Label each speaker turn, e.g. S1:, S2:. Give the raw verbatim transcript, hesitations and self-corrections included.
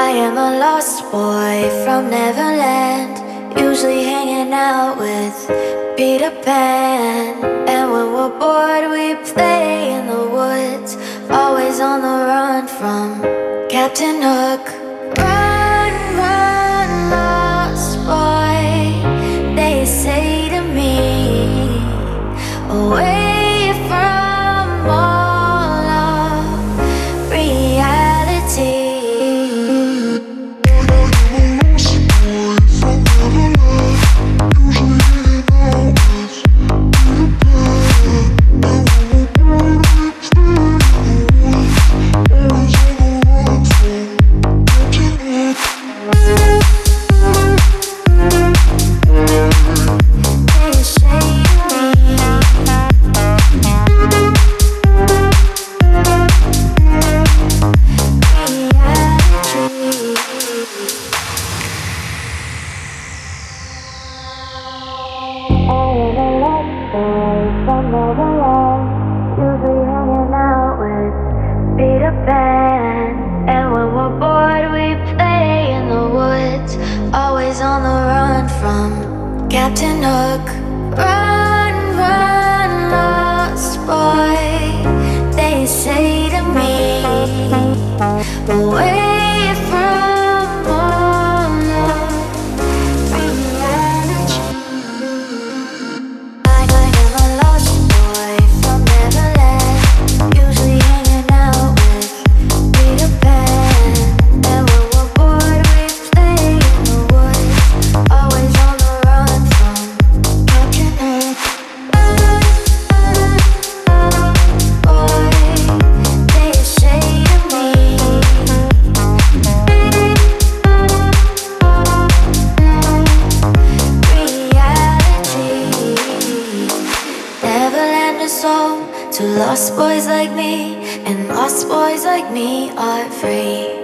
S1: I am a lost boy from Neverland, usually hanging out with Peter Pan. And when we're bored we play in the woods, always on the run from Captain Hook. Run, run, lost boy, they say to me, away from all of reality. And when we're bored we play in the woods, always on the run from Captain Hook. Run, run, lost boy, they say to me, away from all of reality. I am a lost boy from Neverland, usually hanging out with Peter Pan. And when we're bored we play in the woods, always on the run from Captain Hook. Boy, they say to me, reality. Neverland is home to lost boys like me, and lost boys like me are free.